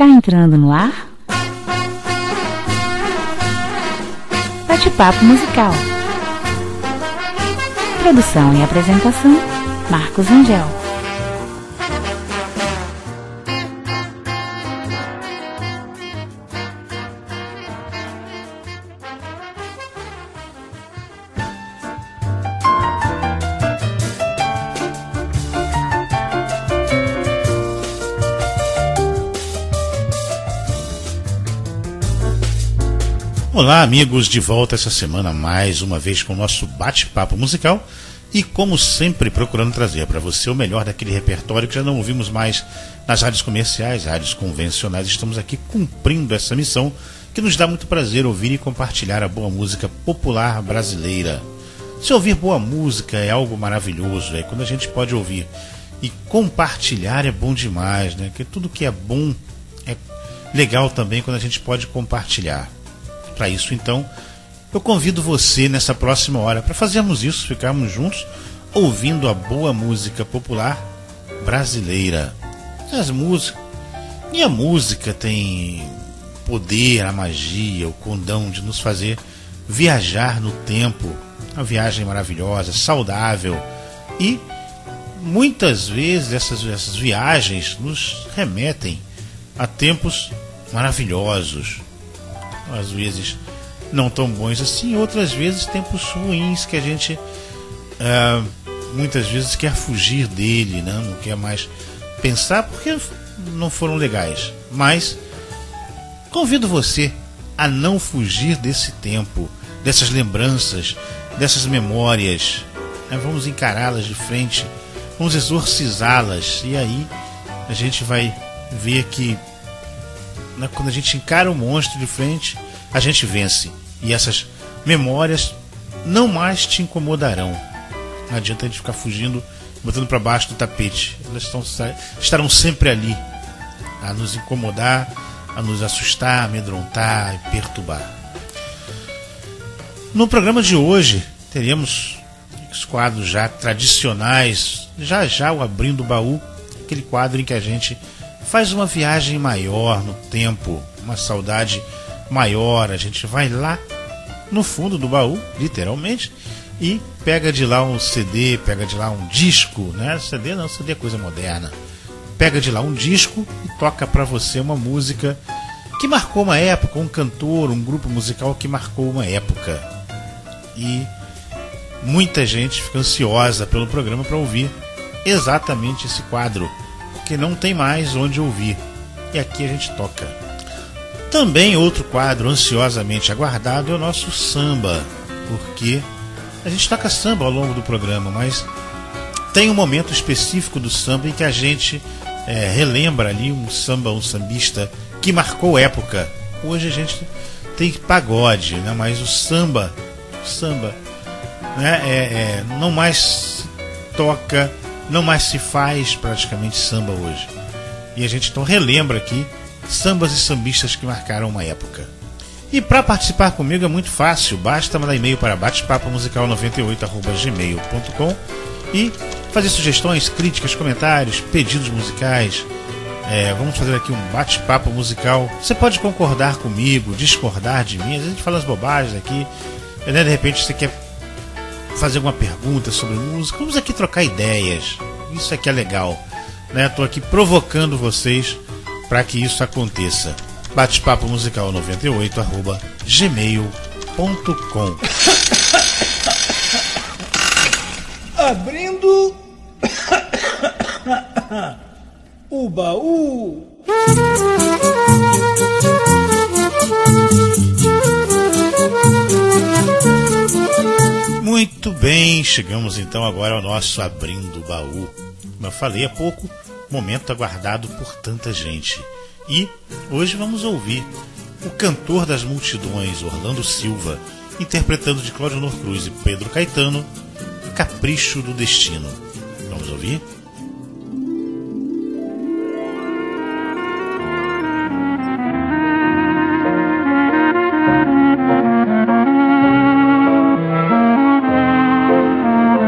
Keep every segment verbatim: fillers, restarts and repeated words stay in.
Está entrando no ar? Bate-papo musical. Produção e apresentação, Marcos Angel. Olá, amigos, de volta essa semana mais uma vez com o nosso bate-papo musical e, como sempre, procurando trazer para você o melhor daquele repertório que já não ouvimos mais nas rádios comerciais, rádios convencionais. Estamos aqui cumprindo essa missão que nos dá muito prazer ouvir e compartilhar a boa música popular brasileira. Se ouvir boa música é algo maravilhoso, é quando a gente pode ouvir e compartilhar é bom demais, né? Porque tudo que é bom é legal também quando a gente pode compartilhar. Para isso, então, eu convido você nessa próxima hora para fazermos isso, ficarmos juntos ouvindo a boa música popular brasileira. As músicas, e a música tem poder, a magia, o condão de nos fazer viajar no tempo, uma viagem maravilhosa, saudável, e muitas vezes essas, essas viagens nos remetem a tempos maravilhosos. Às vezes não tão bons assim, outras vezes tempos ruins que a gente uh, muitas vezes quer fugir dele, né? Não quer mais pensar porque não foram legais. Mas convido você a não fugir desse tempo, dessas lembranças, dessas memórias, né? Vamos encará-las de frente, vamos exorcizá-las, e aí a gente vai ver que quando a gente encara o monstro de frente, a gente vence. E essas memórias não mais te incomodarão. Não adianta a gente ficar fugindo, botando para baixo do tapete. Elas estão, estarão sempre ali, a nos incomodar, a nos assustar, amedrontar e perturbar. No programa de hoje, teremos os quadros já tradicionais. Já já o Abrindo o Baú, aquele quadro em que a gente faz uma viagem maior no tempo, uma saudade maior. A gente vai lá no fundo do baú, literalmente, e pega de lá um C D, pega de lá um disco, né? C D não, C D é coisa moderna. Pega de lá um disco e toca para você uma música que marcou uma época, um cantor, um grupo musical que marcou uma época. E muita gente fica ansiosa pelo programa para ouvir exatamente esse quadro, que não tem mais onde ouvir, e aqui a gente toca. Também outro quadro ansiosamente aguardado é o nosso samba, porque a gente toca samba ao longo do programa, mas tem um momento específico do samba em que a gente é, relembra ali um samba, um sambista que marcou época. Hoje a gente tem pagode, né? Mas o samba, o samba né? é, é, não mais toca, não mais se faz praticamente samba hoje. E a gente então relembra aqui sambas e sambistas que marcaram uma época. E para participar comigo é muito fácil, basta mandar e-mail para bate papo musical noventa e oito arroba gmail ponto com e fazer sugestões, críticas, comentários, pedidos musicais. É, vamos fazer aqui um bate-papo musical. Você pode concordar comigo, discordar de mim, às vezes a gente fala as bobagens aqui, né? De repente você quer fazer alguma pergunta sobre música, vamos aqui trocar ideias. Isso aqui é legal, né? Estou aqui provocando vocês para que isso aconteça. Bate-papo musical noventa e oito arroba gmail ponto com. Abrindo o baú. Muito bem, chegamos então agora ao nosso Abrindo o Baú. Como eu falei há pouco, momento aguardado por tanta gente. E hoje vamos ouvir o cantor das multidões, Orlando Silva, interpretando de Cláudio Honor Cruz e Pedro Caetano, Capricho do Destino. Vamos ouvir?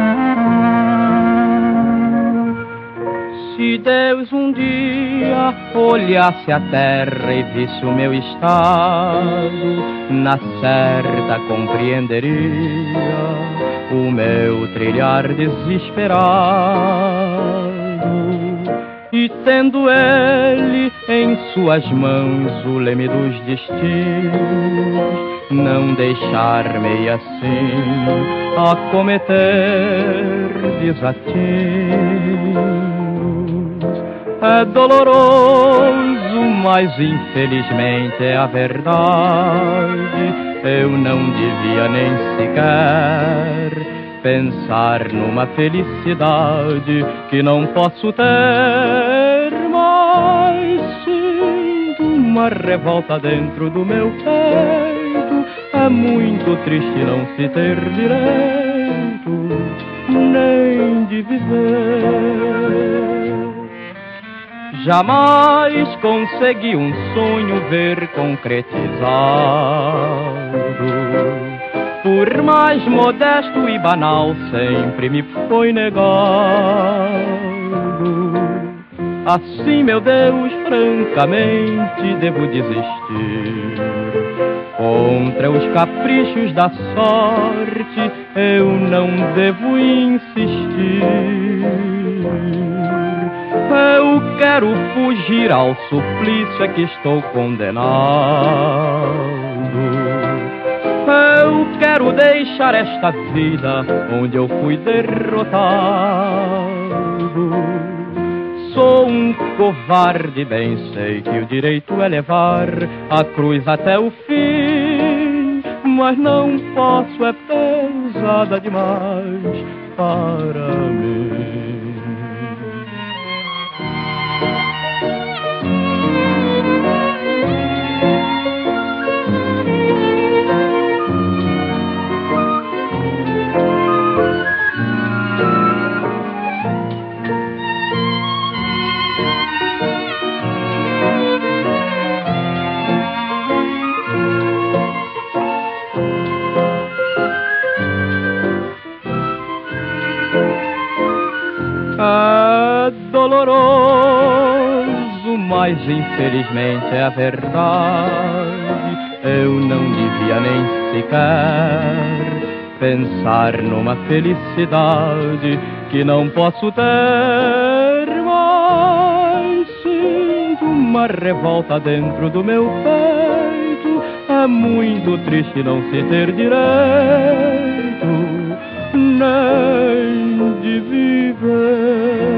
Se Deus um dia olhasse a terra e visse o meu estado, na certa compreenderia o meu trilhar desesperado. E tendo ele em suas mãos o leme dos destinos, não deixar-me assim a cometer desatinos. É doloroso, mas infelizmente é a verdade. Eu não devia nem sequer pensar numa felicidade que não posso ter, mas sinto uma revolta dentro do meu peito. É muito triste não se ter direito nem de viver. Jamais consegui um sonho ver concretizado. Por mais modesto e banal, sempre me foi negado. Assim, meu Deus, francamente devo desistir. Contra os caprichos da sorte, eu não devo insistir. Eu quero fugir ao suplício a que estou condenado. Eu quero deixar esta vida onde eu fui derrotado. Sou um covarde, bem sei que o direito é levar a cruz até o fim, mas não posso, é pesada demais para mim. É doloroso, mas infelizmente é a verdade. Eu não devia nem sequer pensar numa felicidade que não posso ter, mas sinto uma revolta dentro do meu peito. É muito triste não se ter direito nem de viver.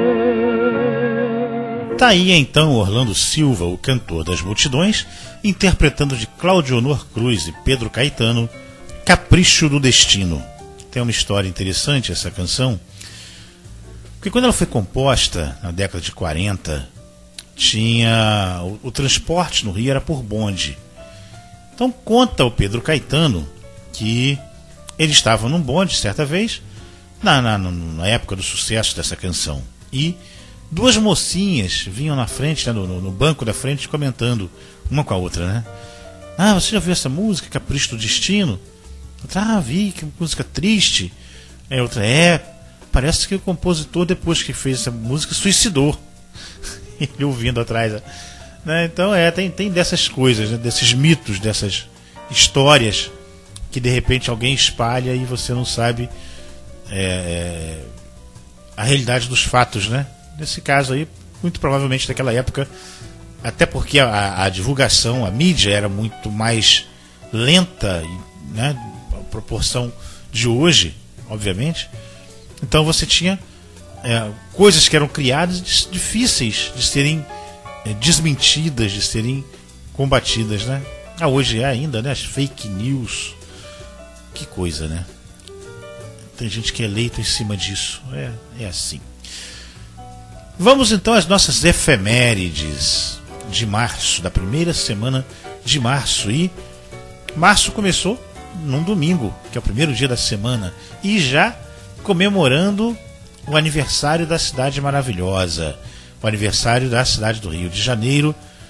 Tá aí então Orlando Silva, o cantor das multidões, interpretando de Cláudio Honor Cruz e Pedro Caetano, Capricho do Destino. Tem uma história interessante essa canção, porque quando ela foi composta na década de quarenta, tinha o, o transporte no Rio era por bonde. Então conta o Pedro Caetano que ele estava num bonde certa vez, na, na, na época do sucesso dessa canção, e duas mocinhas vinham na frente, né, no, no banco da frente, comentando uma com a outra, né? Ah, você já viu essa música, Capricho do Destino? Outra, ah, vi, que música triste. É, outra, é, parece que o compositor, depois que fez essa música, suicidou. Ele ouvindo atrás, né? Então, é, tem, tem dessas coisas, né, desses mitos, dessas histórias que de repente alguém espalha e você não sabe é, a realidade dos fatos, né? Nesse caso aí, muito provavelmente naquela época, até porque a, a divulgação, a mídia era muito mais lenta, né, a proporção de hoje, obviamente. Então você tinha é, coisas que eram criadas difíceis de serem é, desmentidas, de serem combatidas, né? Ah, hoje é ainda, né? As fake news. Que coisa, né? Tem gente que é eleito em cima disso. É, é assim. Vamos então às nossas efemérides de março, da primeira semana de março. E março começou num domingo, que é o primeiro dia da semana, e já comemorando o aniversário da cidade maravilhosa, o aniversário da cidade do Rio de Janeiro,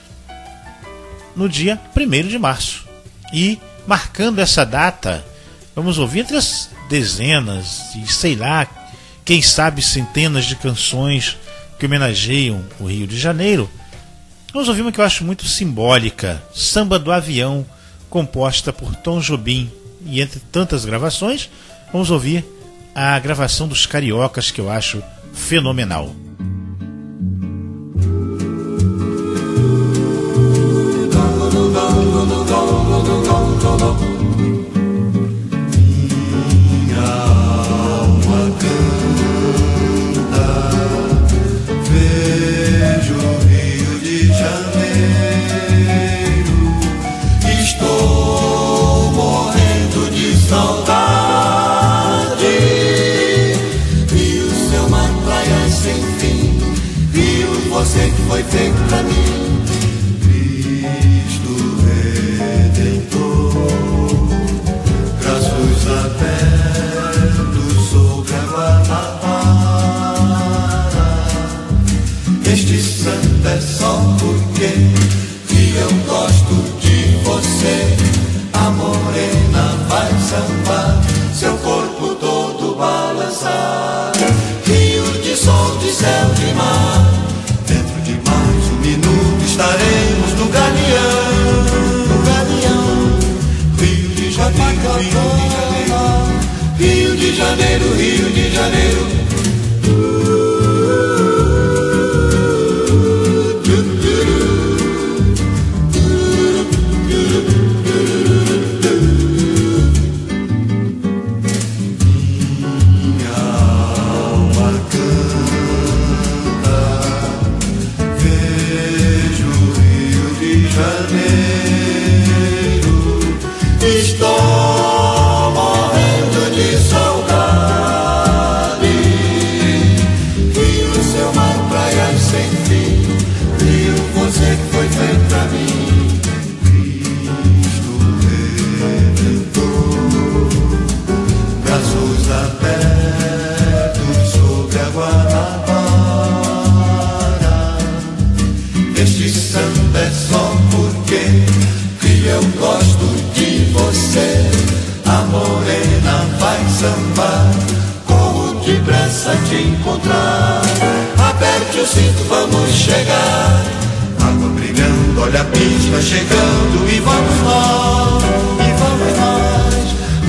no dia primeiro de março. E marcando essa data, vamos ouvir entre as dezenas e sei lá, quem sabe centenas de canções que homenageiam o Rio de Janeiro, Vamos ouvir uma que eu acho muito simbólica, Samba do Avião, composta por Tom Jobim. E entre tantas gravações, vamos ouvir a gravação dos Cariocas, que eu acho fenomenal. Minha alma canta, vejo o Rio de Janeiro, estou morrendo de saudade. Rio, seu mar, praias sem fim, Rio, você que foi feito pra mim. Abertos sobre a Guanabara, este samba é só porque que eu gosto de você. A morena vai sambar, seu corpo todo balançar. Rio de sol, de céu, de mar, dentro de mais um minuto estaremos no Galeão, no Galeão. Rio de Janeiro, Rio de Janeiro, Rio de Janeiro, Rio de Janeiro. Minha alma canta, vejo o Rio de Janeiro, estou morrendo de saudade. Rio, seu mar, praias sem fim, Rio, você que foi feito pra mim. Cristo Redentor, braços abertos sobre a Guanabara. Este samba é só porque que eu gosto de você. A morena vai sambar, corro depressa te encontrar. Aperte o cinto, vamos chegar. Água brilhando, olha a pista chegando. E vamos nós, e vamos nós.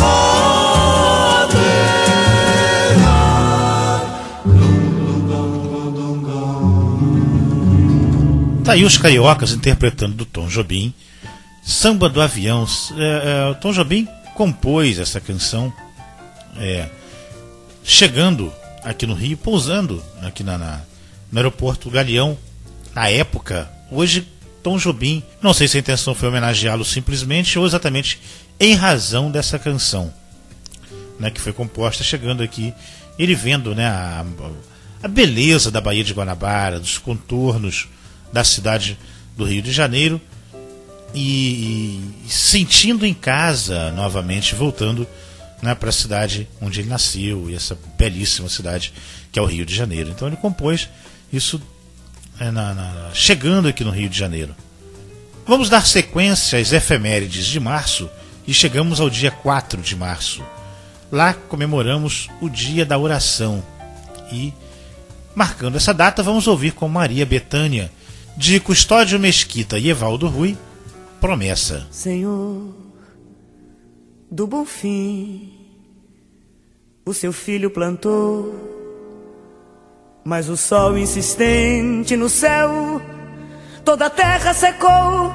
Moderar. Tá aí os Cariocas interpretando do Tom Jobim, Samba do Avião. É, é, o Tom Jobim compôs essa canção é, chegando aqui no Rio, pousando aqui na, na, no aeroporto Galeão, na época. Hoje, Tom Jobim, não sei se a intenção foi homenageá-lo simplesmente ou exatamente em razão dessa canção, né, que foi composta chegando aqui, ele vendo, né, a, a beleza da Baía de Guanabara, dos contornos da cidade do Rio de Janeiro, e, e sentindo em casa novamente, voltando, né, para a cidade onde ele nasceu, e essa belíssima cidade que é o Rio de Janeiro. Então ele compôs isso é, na, na, chegando aqui no Rio de Janeiro. Vamos dar sequência às efemérides de março e chegamos ao dia quatro de março. Lá comemoramos o Dia da Oração e, marcando essa data, vamos ouvir com Maria Bethânia, de Custódio Mesquita e Evaldo Rui, Promessa. Senhor do bom fim, o seu filho plantou, mas o sol insistente no céu toda a terra secou.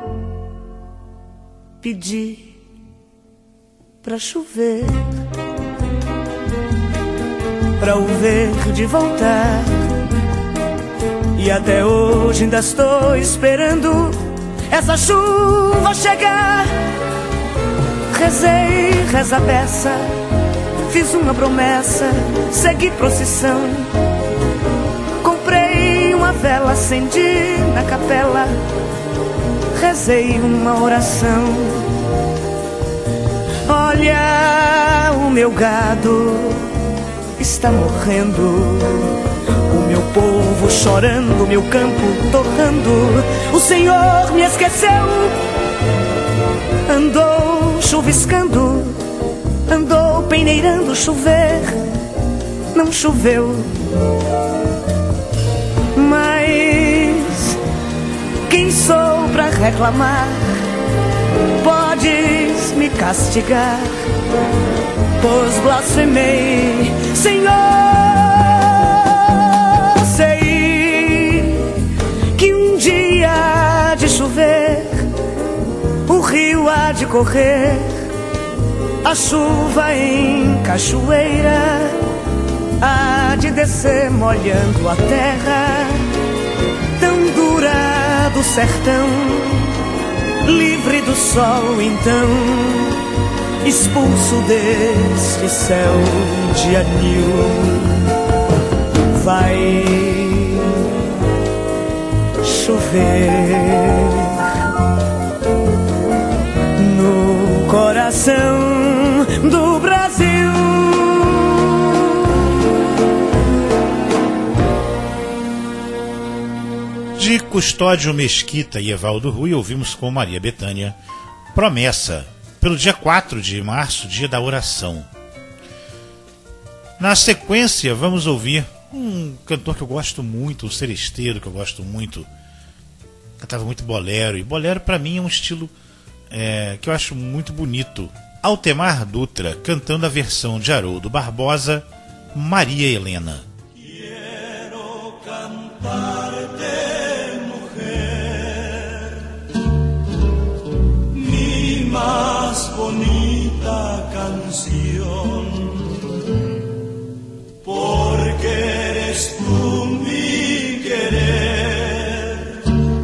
Pedi pra chover, pra o verde voltar, e até hoje ainda estou esperando essa chuva chegar. Rezei, reza a beça, fiz uma promessa, segui procissão, comprei uma vela, acendi na capela, rezei uma oração. Olha, o meu gado está morrendo, o meu povo chorando, o meu campo torrando. O Senhor me esqueceu, andou chuviscando, andou peneirando. Chover, não choveu, mas sou pra reclamar. Podes me castigar, pois blasfemei, Senhor. Sei que um dia há de chover, o rio há de correr, a chuva em cachoeira há de descer molhando a terra tão dura do sertão, livre do sol então, expulso deste céu de anil. Vai chover no coração do Brasil. De Custódio Mesquita e Evaldo Rui, ouvimos com Maria Bethânia Promessa, pelo dia quatro de março, dia da oração. Na sequência, vamos ouvir um cantor que eu gosto muito, um seresteiro que eu gosto muito, cantava muito bolero, e bolero para mim é um estilo é, que eu acho muito bonito. Altemar Dutra, cantando a versão de Haroldo Barbosa, Maria Helena. Quero cantar-te, más bonita canción, porque eres tú mi querer,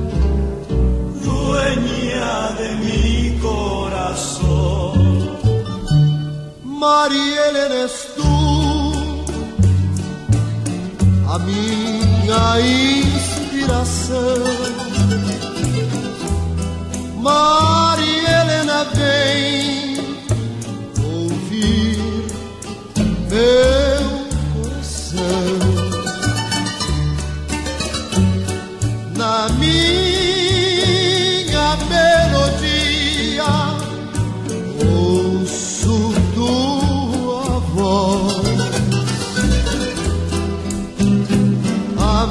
dueña de mi corazón. María Helena, eres tú a minha inspiração. Maria Helena, vem ouvir meu coração. Na minha melodia ouço tua voz. A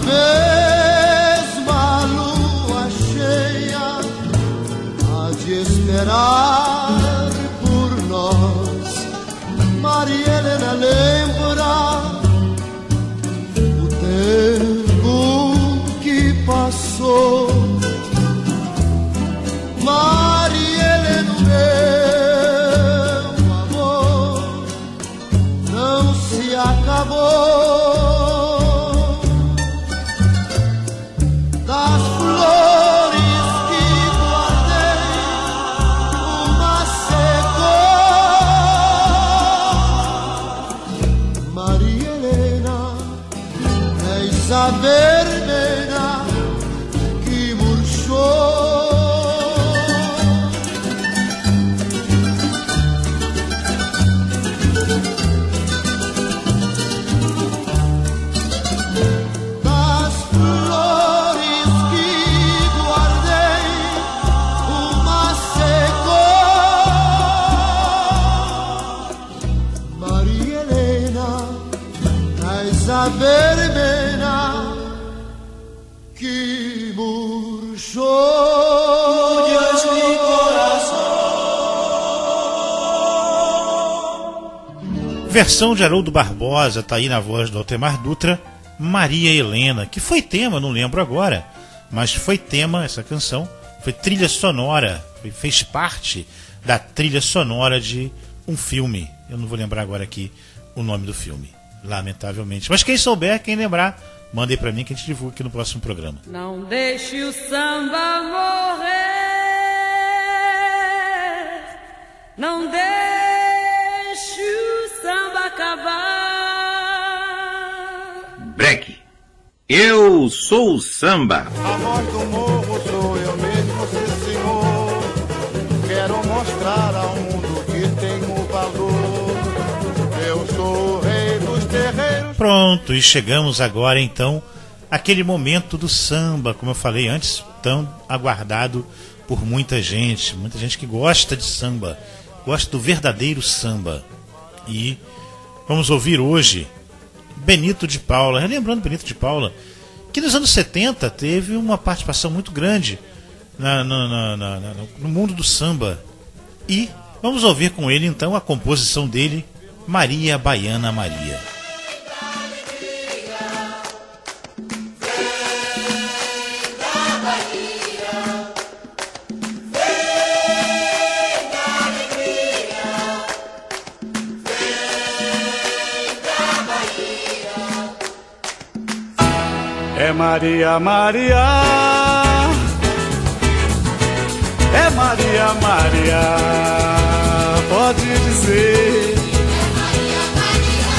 mesma lua cheia de esperar por nós. Maria Helena, lembra o tempo que passou. Maria Helena, meu amor não se acabou. Das flores que guardei, uma secou. Maria Helena, és a vermelha que murchou. Das flores que guardei, uma secou. Maria Helena, és a vermelha que murchou. Dios mi corazón. Versão de Haroldo Barbosa, tá aí na voz do Altemar Dutra, Maria Helena, que foi tema, não lembro agora, mas foi tema, essa canção, foi trilha sonora, foi, fez parte da trilha sonora de um filme. Eu não vou lembrar agora aqui o nome do filme, lamentavelmente. Mas quem souber, quem lembrar, mande aí pra mim que a gente divulga aqui no próximo programa. Não deixe o samba morrer, não deixe o samba acabar. Breque, eu sou o samba. A voz do morro sou eu mesmo, sim senhor. Quero mostrar ao mundo que tenho valor. Eu sou o rei dos terreiros. Pronto, e chegamos agora então àquele momento do samba, como eu falei antes, tão aguardado por muita gente, muita gente que gosta de samba, gosta do verdadeiro samba. E vamos ouvir hoje Benito de Paula, relembrando Benito de Paula, que nos anos setenta teve uma participação muito grande na, na, na, na, na, no mundo do samba. E vamos ouvir com ele então a composição dele, Maria Baiana Maria. É Maria, Maria, é Maria, Maria, pode dizer. É Maria, Maria,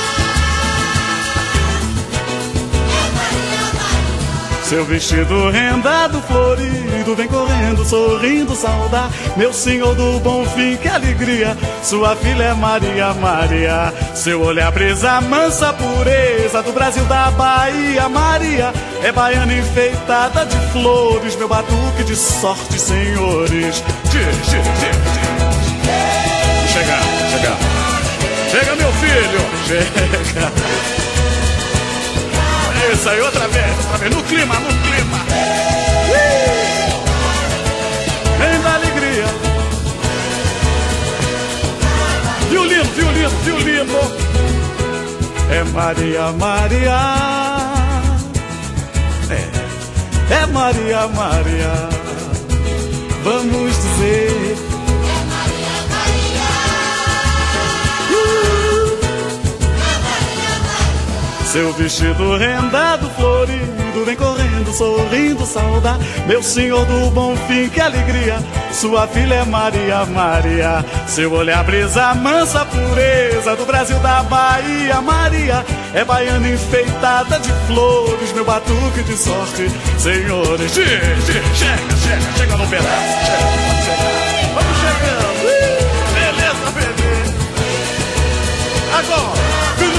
é Maria, Maria. Seu vestido rendado, florido, vem correndo, sorrindo, saudar meu senhor do bom fim, que alegria. Sua filha é Maria, Maria. Seu olhar brisa, mansa pureza do Brasil, da Bahia. Maria é baiana enfeitada de flores, meu batuque de sorte, senhores. Chega, chega, chega, meu filho, chega. É isso aí, outra vez, outra vez, no clima, no clima. Vem da alegria. Violino, violino, violino. É Maria, Maria. É, é Maria, Maria. Vamos dizer. É Maria, Maria. Uh. É Maria, Maria. Seu vestido rendado, florido, vem correndo, sorrindo, saudar meu senhor do bom fim, que alegria. Sua filha é Maria, Maria. Seu olhar brisa, mansa pureza do Brasil, da Bahia. Maria é baiana enfeitada de flores, meu batuque de sorte, senhores. Chega, chega, chega no pedaço. Chega, vamos chegar. Vamos chegando. Beleza, bebê. Agora.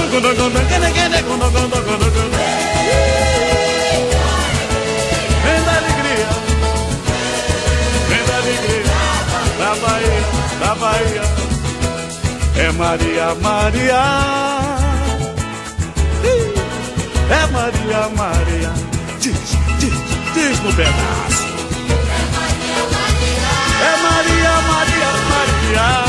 Vem da alegria. Vem da alegria. Da Bahia, da Bahia. É Maria, Maria. É Maria, Maria. Diz, diz, diz no pedaço. É Maria, Maria, Maria.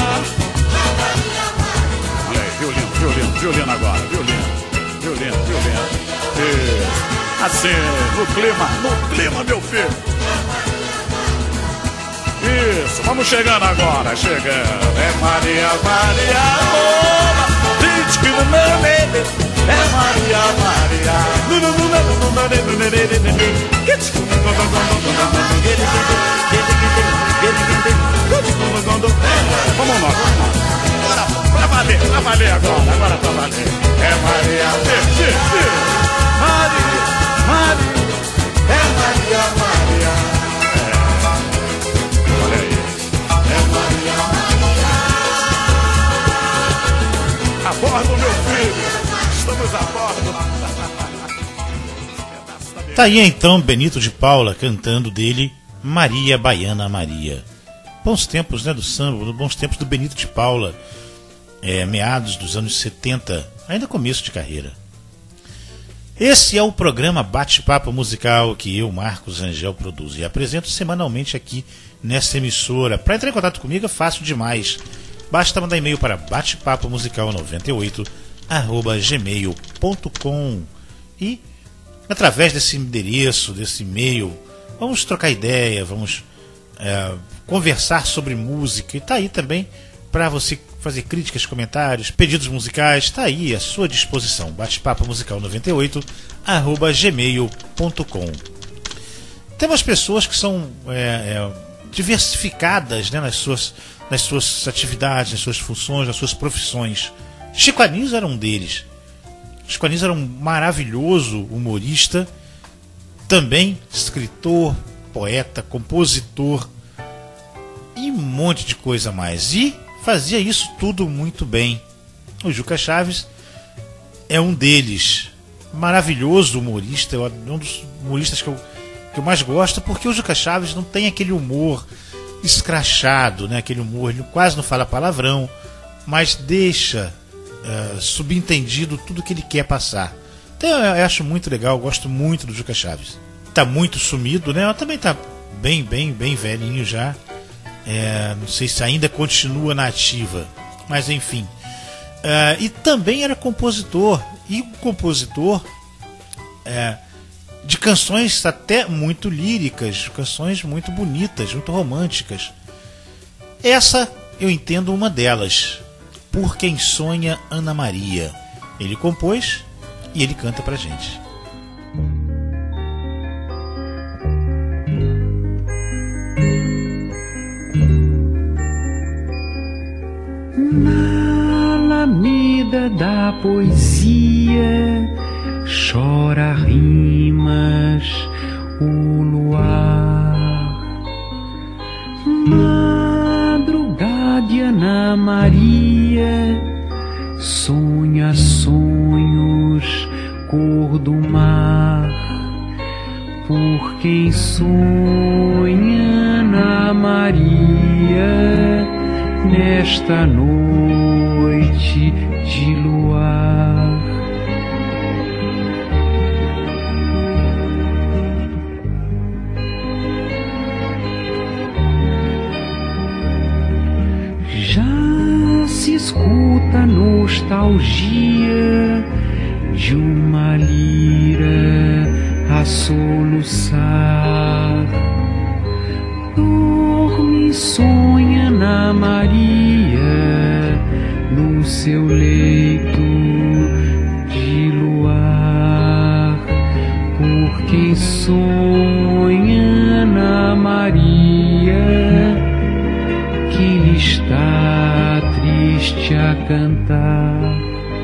Olha aí, violino, violino, violino agora, violino, violino, violino. E, assim, no clima, no clima, meu filho. Isso, vamos chegando agora, chegando. É Maria, Maria, oh, diz que no meu medo. É Maria, Maria. Vamos nós, agora pra valer, pra valer agora, agora pra valer. É Maria, Maria, Maria, é Maria, Maria. Olha aí. É Maria, Maria. A bordo, meu filho. Estamos a bordo. Tá aí então Benito de Paula cantando dele Maria Baiana Maria. Bons tempos, né, do samba, bons tempos do Benito de Paula, é, meados dos anos setenta, ainda começo de carreira. Esse é o programa Bate-Papo Musical que eu, Marcos Angel, produzo e apresento semanalmente aqui nessa emissora. Para entrar em contato comigo é fácil demais. Basta mandar e-mail para batepapo musical noventa e oito arroba gmail ponto com e através desse endereço, desse e-mail, vamos trocar ideia, vamos é, conversar sobre música. E tá aí também para você fazer críticas, comentários, pedidos musicais, está aí à sua disposição. Batepapo musical noventa e oito arroba gmail ponto com. Tem umas pessoas que são é, é, diversificadas, né, nas, suas, nas suas atividades, nas suas funções, nas suas profissões. Chico Anísio era um deles. Chico Anísio era um maravilhoso humorista, também escritor, poeta, compositor e um monte de coisa a mais. E fazia isso tudo muito bem. O Juca Chaves é um deles. Maravilhoso humorista, um dos humoristas que eu, que eu mais gosto, porque o Juca Chaves não tem aquele humor escrachado, né? Aquele humor, ele quase não fala palavrão, mas deixa uh, subentendido tudo que ele quer passar. Então eu acho muito legal, eu gosto muito do Juca Chaves. Tá muito sumido, né? Também tá bem, bem, bem velhinho já. É, não sei se ainda continua na ativa, mas enfim. É, e também era compositor, e compositor é, de canções até muito líricas, canções muito bonitas, muito românticas. Essa eu entendo uma delas, Por Quem Sonha, Ana Maria. Ele compôs e ele canta pra gente. Na alameda da poesia chora rimas o luar. Madrugada de Ana Maria sonha sonhos cor do mar. Por quem sonha Ana Maria nesta noite de luar. Já se escuta a nostalgia de uma lira a soluçar. Dorme e sonha Ana Maria no seu leito de luar. Por quem sonha Ana Maria que lhe está triste a cantar.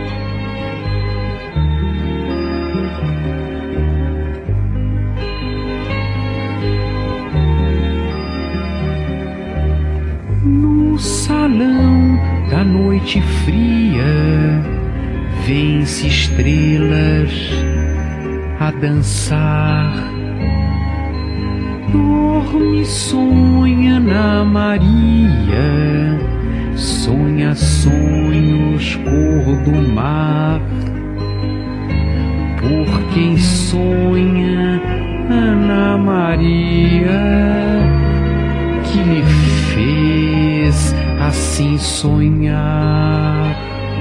No salão da noite fria vêm-se estrelas a dançar. Dorme, sonha Ana Maria, sonha sonhos cor do mar. Por quem sonha Ana Maria que lhe fez assim sonhar.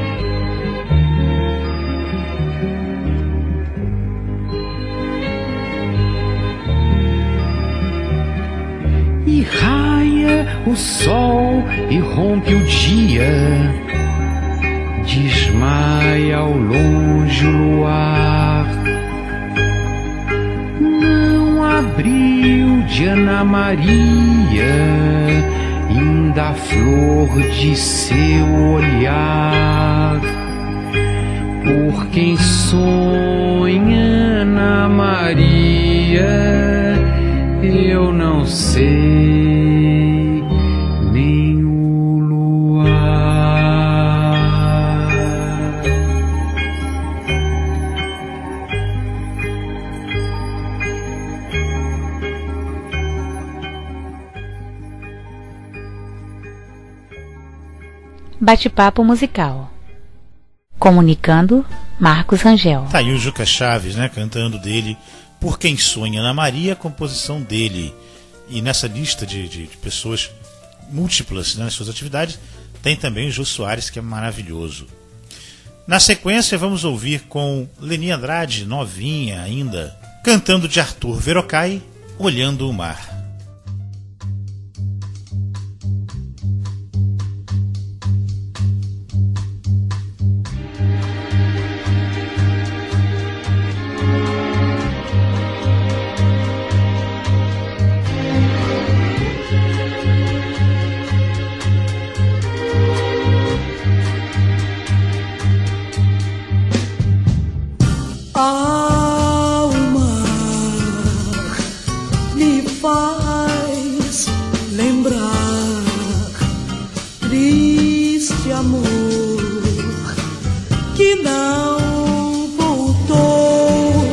E raia o sol e rompe o dia, desmaia ao longe o luar. Não abriu de Ana Maria ainda a flor de seu olhar. Por quem sonha Ana Maria eu não sei nem o luar. Bate-papo musical. Comunicando, Marcos Rangel. Tá aí o Juca Chaves, né, cantando dele Por Quem Sonha Ana Maria, a composição dele. E nessa lista de, de, de pessoas múltiplas, né, nas suas atividades, tem também o Jô Soares, que é maravilhoso. Na sequência, vamos ouvir com Leni Andrade, novinha ainda, cantando de Arthur Verocai, Olhando o Mar. Ah, o mar me faz lembrar triste amor que não voltou.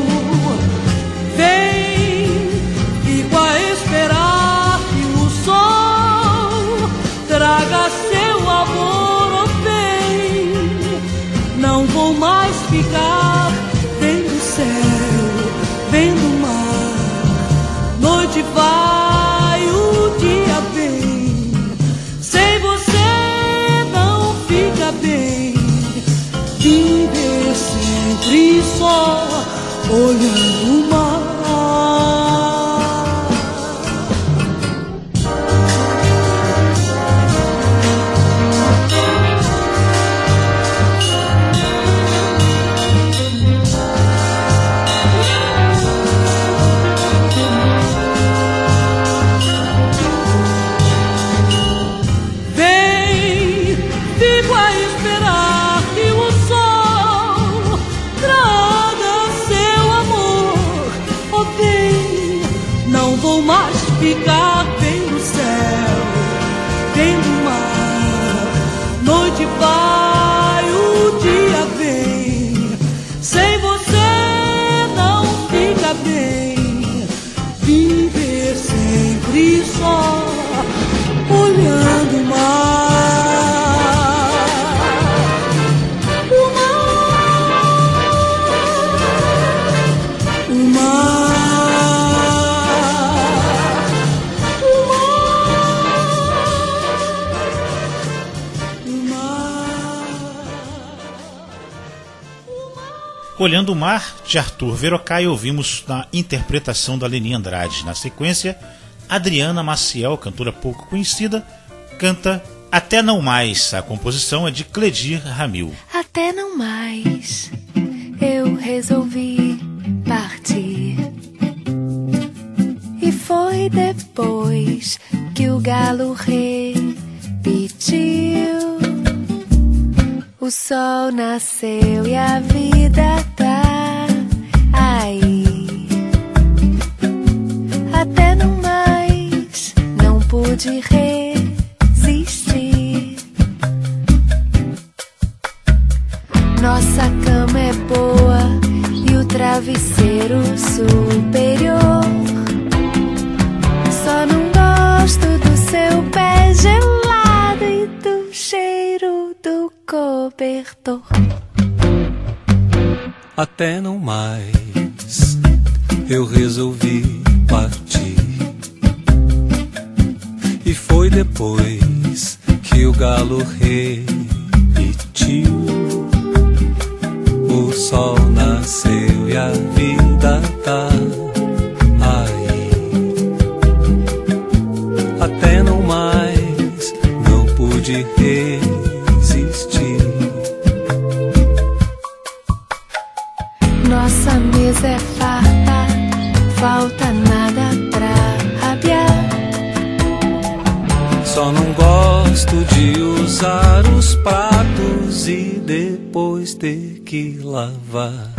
Vem, fico a esperar que o sol traga seu amor, oh bem, não vou mais ficar vendo o mar, noite vai. Olhando o Mar, de Arthur Verocai, ouvimos na interpretação da Leni Andrade. Na sequência, Adriana Maciel, cantora pouco conhecida, canta Até Não Mais. A composição é de Cledir Ramil. Até não mais, eu resolvi partir. E foi depois que o galo repetiu. O sol nasceu e a vida tá aí. Até não mais, não pude resistir. Nossa cama é boa e o travesseiro superior. Só não gosto do seu pé gelado e do cheiro do cobertor. Até não mais, eu resolvi partir. E foi depois que o galo repetiu. O sol nasceu e a vida tá aí. Até não mais, não pude resistir. Nossa mesa é farta, falta nada pra rabiar. Só não gosto de usar os pratos e depois ter que lavar.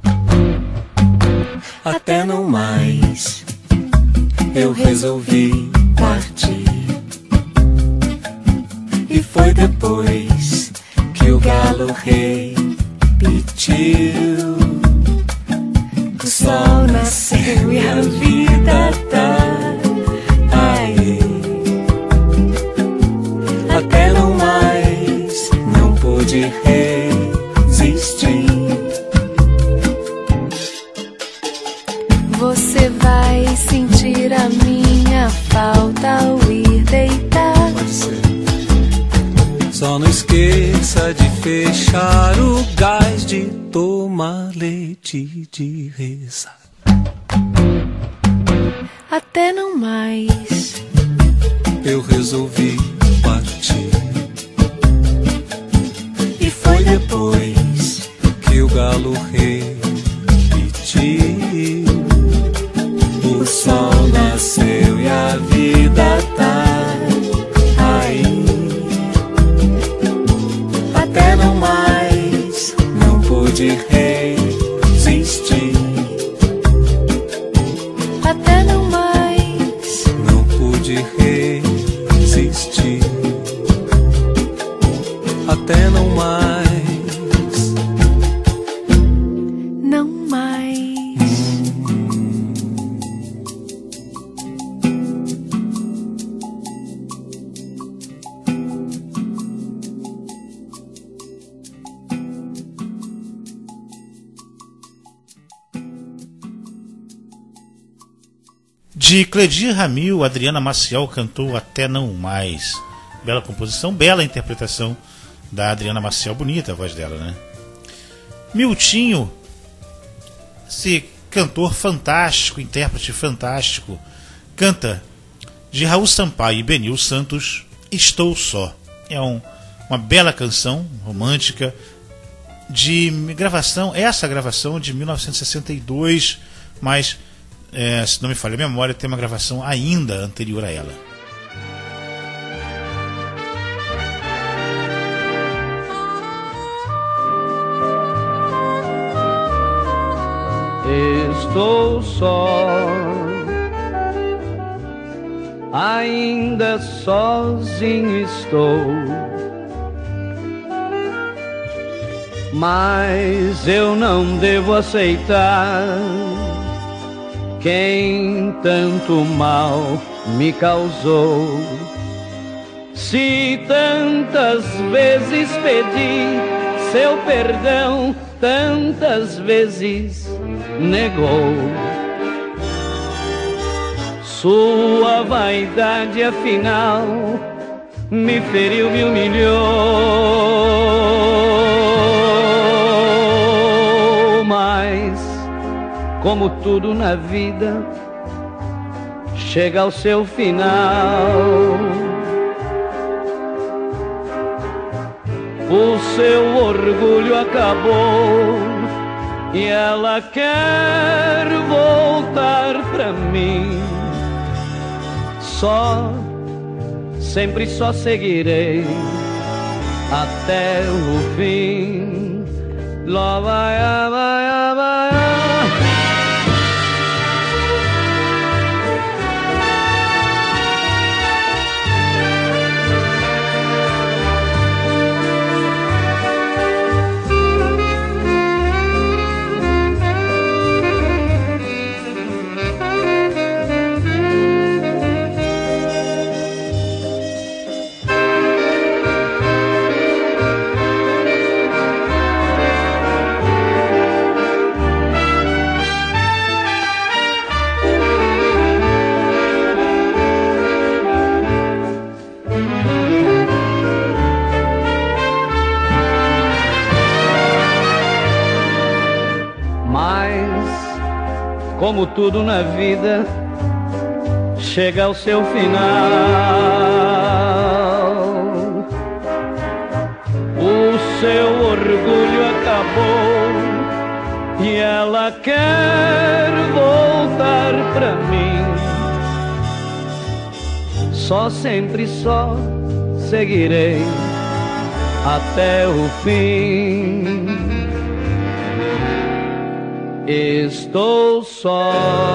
Até não mais, eu resolvi partir. E foi depois que o galo repetiu. O sol nasceu e a vida tá aí. Até não mais, não pude resistir. Você vai sentir a minha falta ao ir deitar. Pode ser. Só não esqueça de fechar o gás, de tomar leite, de rezar. Até não mais, eu resolvi partir. E foi depois que o galo repetiu. O sol nasceu e a vida tá aí. Até não mais, não pude resistir. até não mais, não pude resistir. Até não mais, não mais. De Cledir Ramil, Adriana Maciel cantou Até Não Mais. Bela composição, bela interpretação da Adriana Maciel, bonita a voz dela, né? Miltinho, esse cantor fantástico, intérprete fantástico, canta de Raul Sampaio e Benil Santos, Estou Só. É um, uma bela canção romântica de gravação, essa gravação de mil novecentos e sessenta e dois, mas É, se não me falha a memória, tem uma gravação ainda anterior a ela. Estou só, ainda sozinho estou, mas eu não devo aceitar quem tanto mal me causou. Se tantas vezes pedi seu perdão, tantas vezes negou. Sua vaidade afinal me feriu, me humilhou, mas como tudo na vida chega ao seu final. O seu orgulho acabou e ela quer voltar pra mim. Só, sempre só seguirei até o fim. Lá vai, vai, vai. Como tudo na vida chega ao seu final. O seu orgulho acabou e ela quer voltar pra mim. Só, sempre só seguirei até o fim. Estou só.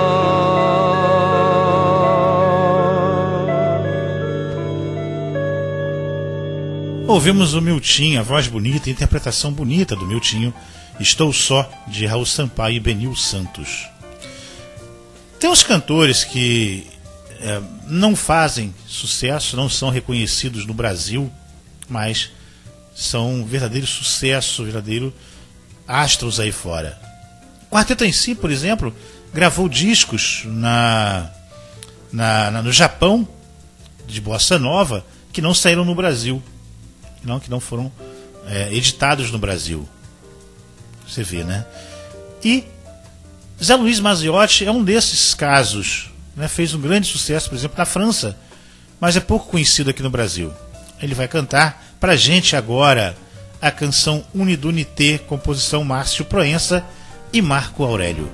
Ouvimos o Miltinho, a voz bonita, a interpretação bonita do Miltinho, Estou Só, de Raul Sampaio e Benil Santos. Tem uns cantores que é, não fazem sucesso, não são reconhecidos no Brasil, mas são verdadeiro sucesso, verdadeiro astros aí fora. O Quarteto em Si, por exemplo, gravou discos na, na, na, no Japão, de bossa nova, que não saíram no Brasil, não, que não foram é, editados no Brasil. Você vê, né? E Zé Luiz Maziotti é um desses casos, né? Fez um grande sucesso, por exemplo, na França, mas é pouco conhecido aqui no Brasil. Ele vai cantar pra gente agora a canção Unidunité, composição Márcio Proença e Marco Aurélio.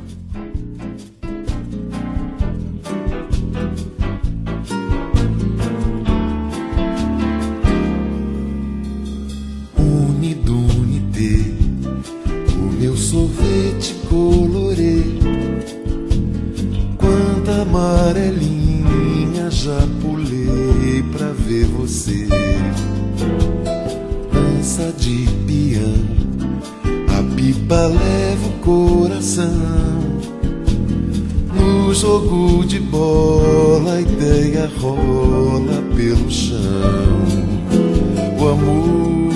Unidunité, o meu sorvete colorê, quanta amarelinha já pulei pra ver você. Dança de piano, a pipa leva o coração. No jogo de bola a ideia rola pelo chão. O amor,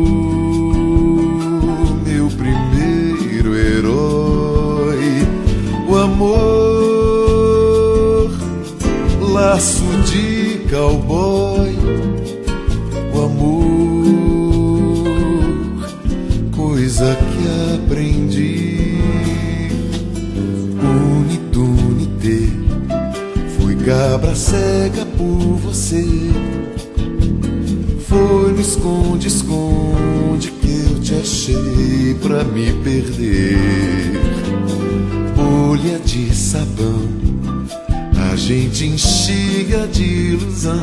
meu primeiro herói. O amor, laço de cowboy. O amor, coisa que aprendi. Unidunité, fui cabra cega por você. Foi no esconde-esconde que eu te achei pra me perder. Bolha de sabão, a gente enchia de ilusão.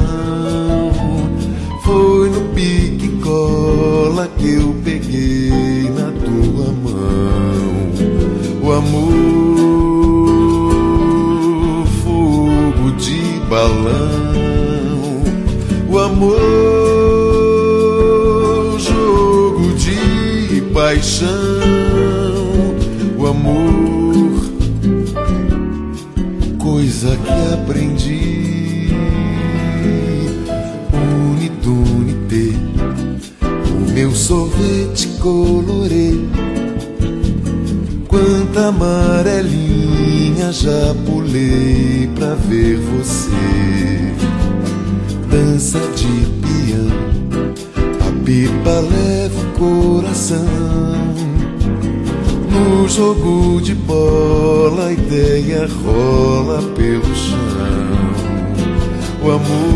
Foi no pique e cola que eu peguei na tua mão. O amor, fogo de balão. O amor, jogo de paixão. O amor, coisa que aprendi. Unidunité, o meu sorvete colorê, quanta amarelinha já pulei pra ver você. Dança de piano, a pipa leva o coração. No jogo de bola a ideia rola pelo chão. O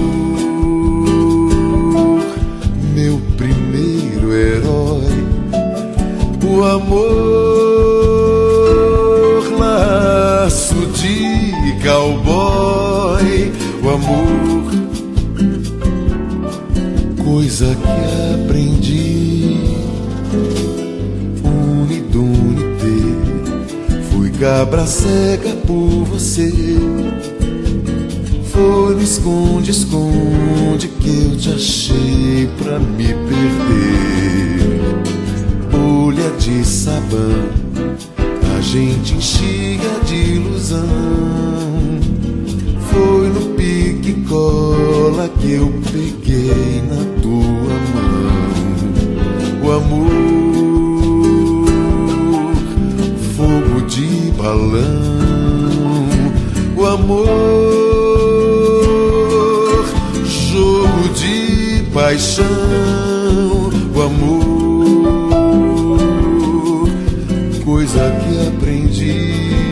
amor, meu primeiro herói. O amor, laço de cowboy. O amor, coisa que aprendi. Unidunité, fui cabra cega por você. Foi no esconde, esconde que eu te achei pra me perder. Bolha de sabão, a gente enxia de ilusão. Foi no pique e cola que eu peguei na tua mão. O amor, fogo de balão. O amor, jogo de paixão. O amor, coisa que aprendi.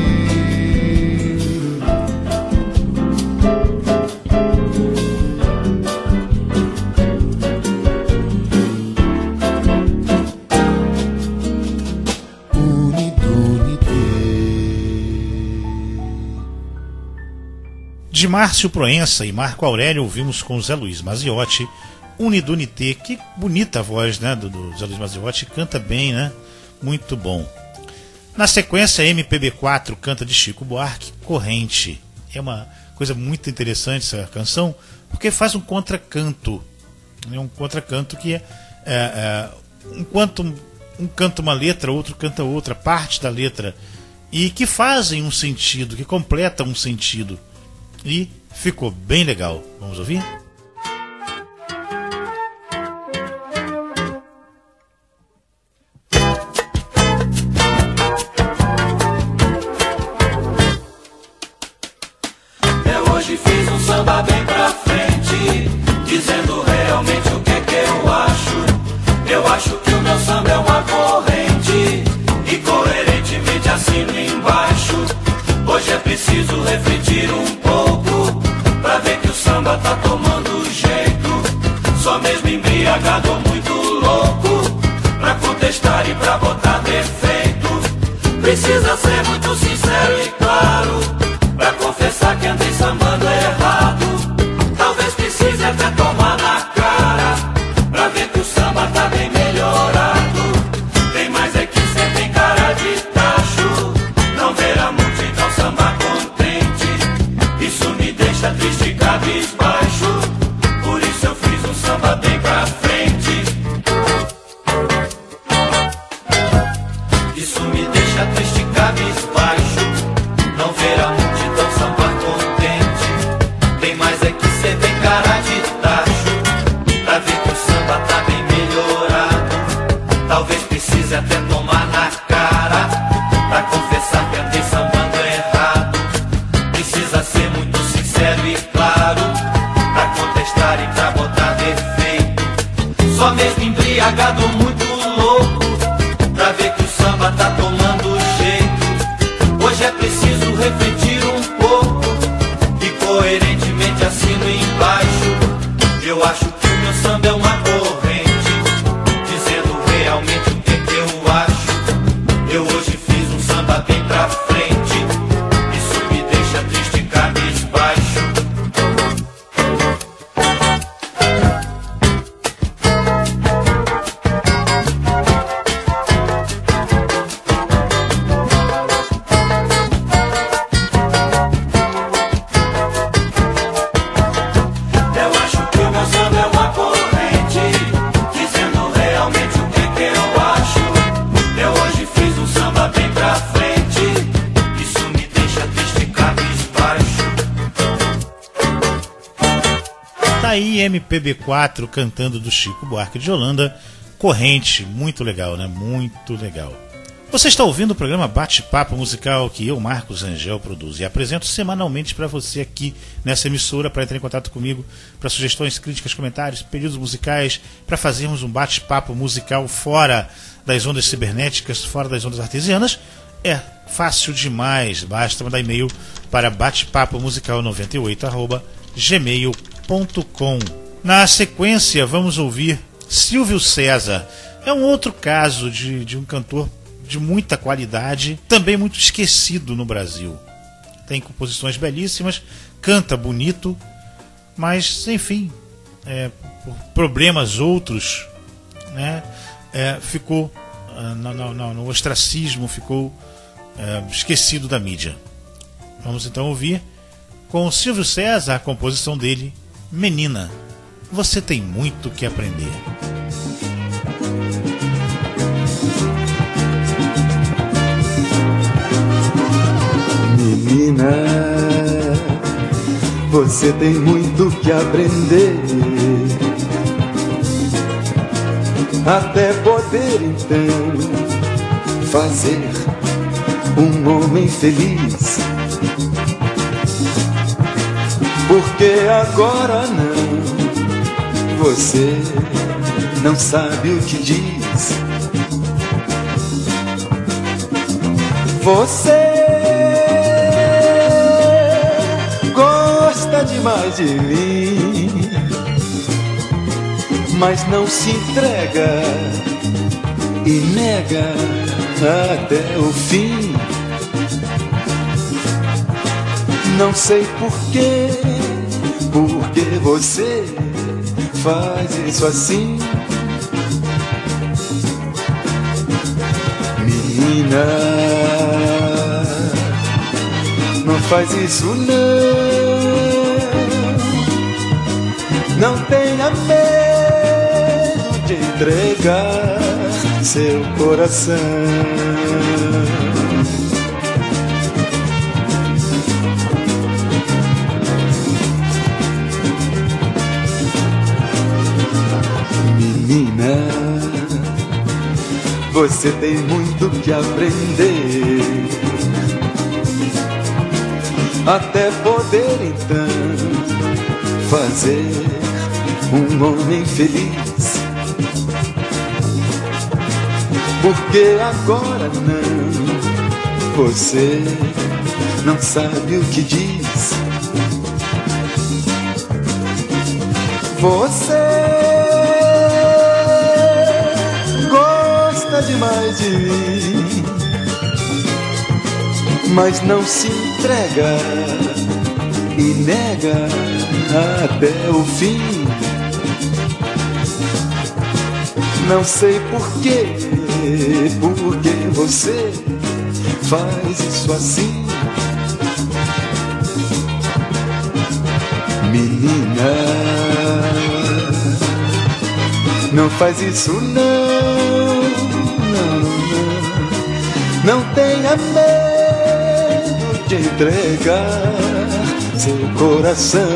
De Márcio Proença e Marco Aurélio ouvimos com Zé Luiz Maziotti, Unidunité. Que bonita a voz, né, do, do Zé Luiz Maziotti, canta bem, né? Muito bom. Na sequência, M P B quatro canta de Chico Buarque, Corrente. É uma coisa muito interessante essa canção, porque faz um contracanto. É um contracanto que é, é, é enquanto um canta uma letra, outro canta outra, parte da letra, e que fazem um sentido, que completam um sentido. E ficou bem legal. Vamos ouvir? Eu hoje fiz um samba bem pra frente, dizendo realmente o que é que eu acho. Eu acho que o meu samba é uma corrente e coerentemente assino embaixo. Hoje é preciso refletir um pouco pra ver que o samba tá tomando jeito. Só mesmo embriagado ou muito louco pra contestar e pra botar defeito. Precisa ser muito sincero e claro pra confessar que andei sambando errado. Talvez precise até tomar na cara pra ver que o samba tá bem melhorado. Tem mais é que cê tem cara de tacho, não verá muito então samba contente. Isso me deixa triste e cabisbaixo, por isso eu fiz um samba bem pra frente. Isso me deixa triste e cabisbaixo, não verá muito então samba contente. Tem mais é que cê tem cara de tacho, pra ver que o samba tá bem melhorado. Talvez precise até tomar na cara pra confessar que andei sambando errado. Precisa ser muito sincero e claro pra contestar e pra botar defeito. Só mesmo embriagado ou muito louco pra ver que o samba tá tomando jeito. Hoje é preciso refletir um pouco e coerentemente assino embaixo. Eu acho que o meu samba é uma corrente, dizendo realmente o que é que eu acho. Eu hoje fiz um samba bem pra frente, isso me deixa triste e cabisbaixo. Eu acho que o meu samba é uma corrente, dizendo realmente o que é que eu acho. Eu hoje fiz um samba bem pra frente, isso me deixa triste e cabisbaixo. Tá aí M P B quatro cantando do Chico Buarque de Holanda, Corrente. Muito legal, né? Muito legal. Você está ouvindo o programa Bate-Papo Musical que eu, Marcos Angel, produzo e apresento semanalmente para você aqui nessa emissora. Para entrar em contato comigo, para sugestões, críticas, comentários, pedidos musicais, para fazermos um bate-papo musical fora das ondas cibernéticas, fora das ondas artesianas, é fácil demais. Basta mandar e-mail para batepapo musical noventa e oito arroba gmail ponto com. Na sequência, vamos ouvir Silvio César. É um outro caso de, de um cantor de muita qualidade, também muito esquecido no Brasil. Tem composições belíssimas, canta bonito, mas, enfim, é, por problemas outros, né, é, ficou uh, no, no, no ostracismo, ficou uh, esquecido da mídia. Vamos então ouvir com o Silvio César a composição dele, Menina, você tem muito que aprender. Menina, você tem muito que aprender, até poder então fazer um homem feliz. Porque agora não, você não sabe o que diz. Você gosta demais de mim, mas não se entrega e nega até o fim. Não sei porquê, porque você faz isso assim. Menina, não faz isso não. Não tenha medo de entregar seu coração. Menina, você tem muito que aprender, até poder então fazer um homem feliz. Porque agora não, você não sabe o que diz. Você gosta demais de mim, mas não se entrega e nega até o fim. Não sei porquê, porque você faz isso assim. Menina, não faz isso não, não, não. Não tenha medo de entregar seu coração.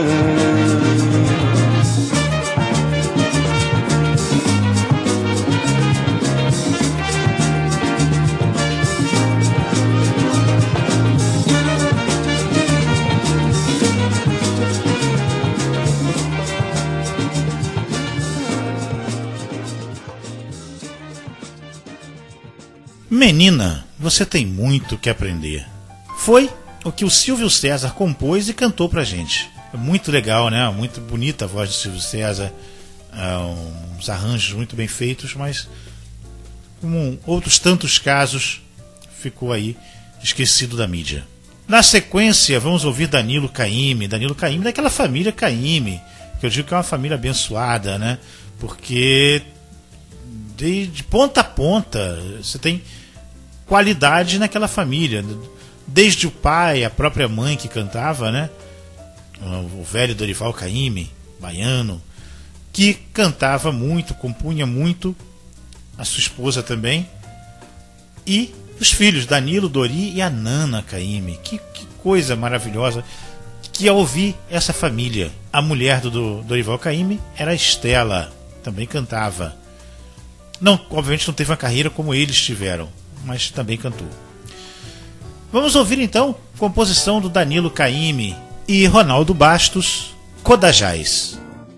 Menina, você tem muito que aprender. Foi o que o Silvio César compôs e cantou pra gente. Muito legal, né? Muito bonita a voz do Silvio César, uh, uns arranjos muito bem feitos, mas como outros tantos casos, ficou aí esquecido da mídia. Na sequência, vamos ouvir Danilo Caymmi. Danilo Caymmi daquela família Caymmi, que eu digo que é uma família abençoada, né? Porque de, de ponta a ponta você tem qualidade naquela família, desde o pai, a própria mãe que cantava, né? O velho Dorival Caymmi, baiano, que cantava muito, compunha muito, a sua esposa também, e os filhos, Danilo, Dori e a Nana Caymmi. Que, que coisa maravilhosa que ao ouvir essa família. A mulher do, do Dorival Caymmi era a Estela, também cantava. Não, obviamente não teve uma carreira como eles tiveram, mas também cantou. Vamos ouvir então composição do Danilo Caymmi e Ronaldo Bastos, Codajás.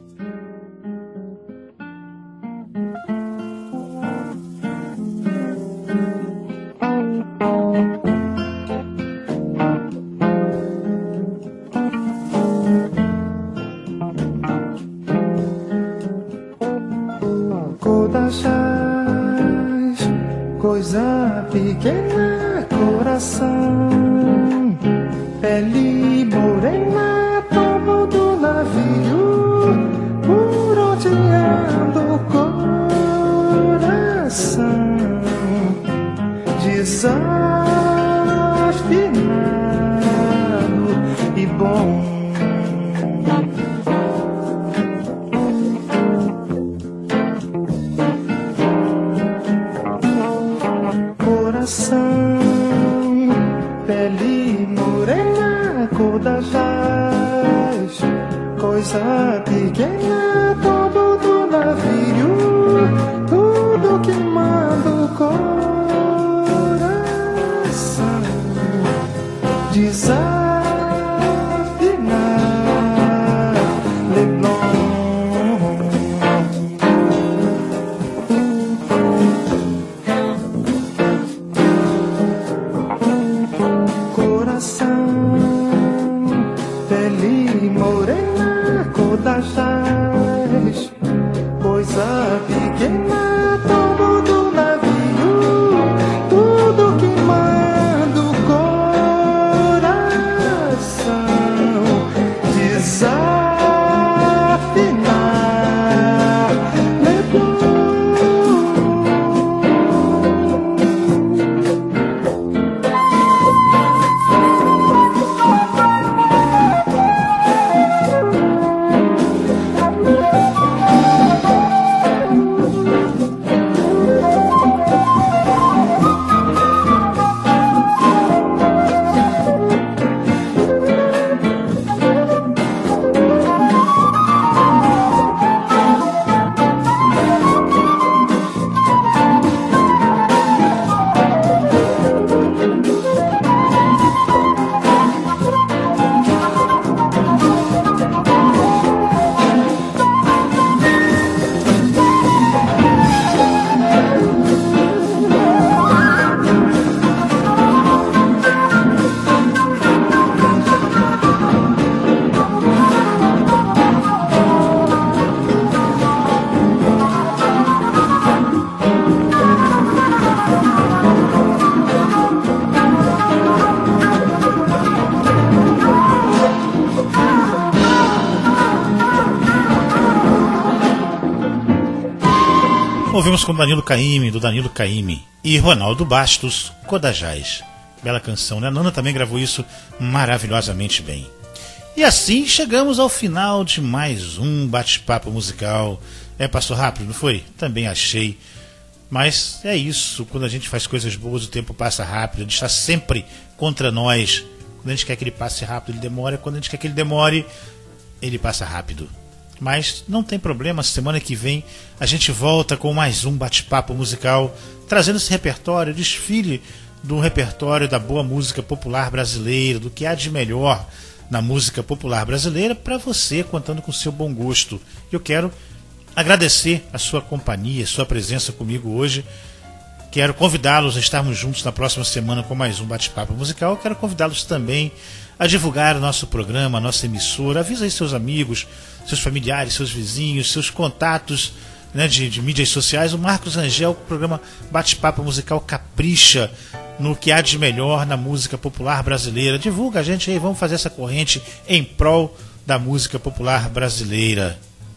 Coisa pequena, coração, pele morena, tomo do navio, por onde anda o coração, desafinado e bom. Pele morena, Codajás, coisa pequena, todo do navio, tudo que manda o coração, desafinar, Leblon. Pele morena, Codajás, coisa pequena, todo do navio, tudo que manda o coração, desafinar, Ouvimos com Danilo Caymmi, do Danilo Caymmi, e Ronaldo Bastos, Codajás. Bela canção, né? A Nana também gravou isso maravilhosamente bem. E assim chegamos ao final de mais um bate-papo musical. É, passou rápido, não foi? Também achei. Mas é isso, quando a gente faz coisas boas, o tempo passa rápido, a gente está sempre contra nós. Quando a gente quer que ele passe rápido, ele demora. Quando a gente quer que ele demore, ele passa rápido. Mas não tem problema, semana que vem a gente volta com mais um bate-papo musical, trazendo esse repertório, desfile do repertório da boa música popular brasileira, do que há de melhor na música popular brasileira, para você, contando com o seu bom gosto. Eu quero agradecer a sua companhia, a sua presença comigo hoje. Quero convidá-los a estarmos juntos na próxima semana com mais um bate-papo musical. Quero convidá-los também a divulgar o nosso programa, a nossa emissora. Avisa aí seus amigos, seus familiares, seus vizinhos, seus contatos, né, de, de mídias sociais. O Marcos Rangel, o programa Bate-Papo Musical, capricha no que há de melhor na música popular brasileira. Divulga a gente aí, vamos fazer essa corrente em prol da música popular brasileira.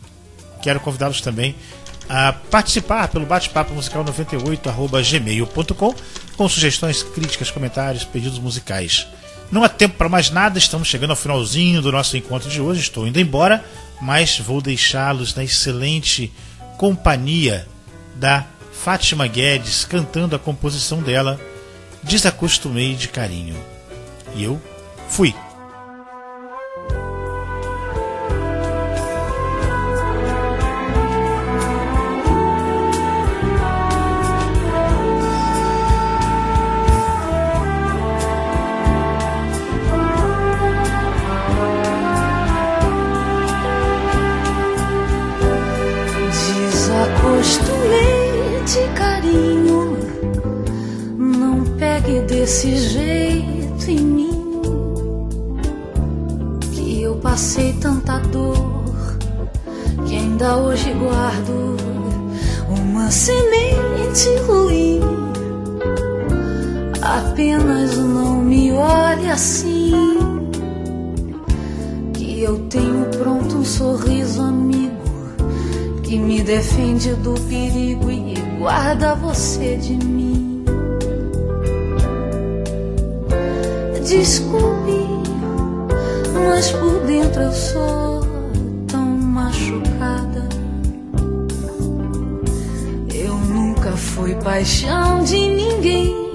Quero convidá-los também a participar pelo bate-papo musical noventa e oito arroba gmail ponto com com sugestões, críticas, comentários, pedidos musicais. Não há tempo para mais nada, estamos chegando ao finalzinho do nosso encontro de hoje, estou indo embora, mas vou deixá-los na excelente companhia da Fátima Guedes, cantando a composição dela, Desacostumei de Carinho. E eu fui. desse jeito em mim, que eu passei tanta dor, que ainda hoje guardo uma semente ruim. Apenas não me olhe assim, que eu tenho pronto um sorriso amigo, que me defende do perigo e guarda você de mim. Desculpe, mas por dentro eu sou tão machucada. Eu nunca fui paixão de ninguém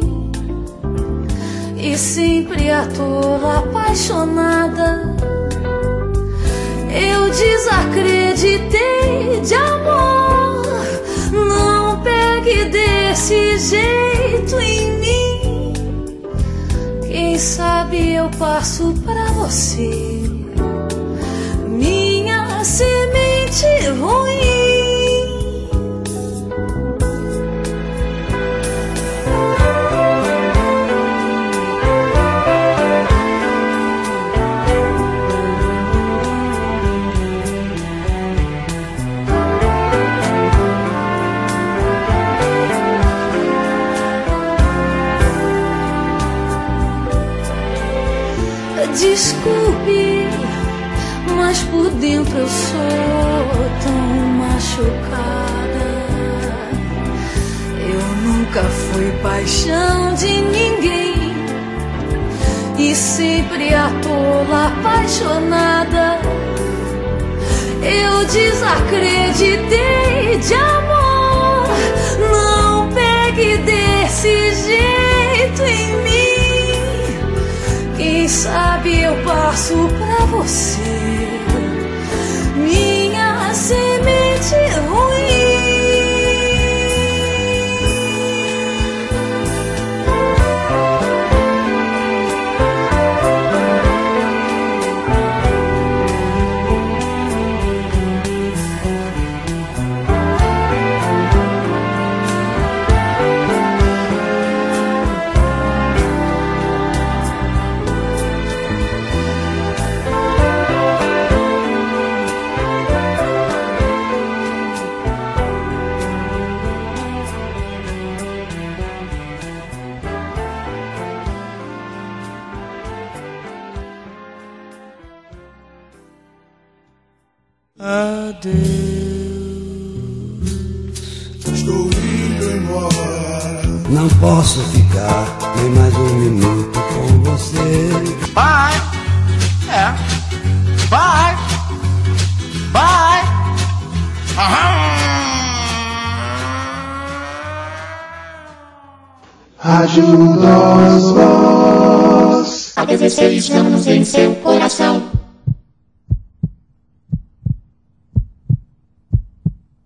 e sempre à toa apaixonada. Eu desacreditei de amor. Não pegue desse jeito em mim. Quem sabe eu passo pra você minha semente ruim. Desculpe, mas por dentro eu sou tão machucada. Eu nunca fui paixão de ninguém e sempre à toa apaixonada. Eu desacreditei de amor. Não pegue desse jeito em mim. Quem sabe eu passo pra você minha semente ruim. Estou indo embora. Não posso ficar nem mais um minuto com você. Bye. É. Bye. Bye. Aham. Rádio Nós Voz. Há dezesseis anos em seu coração.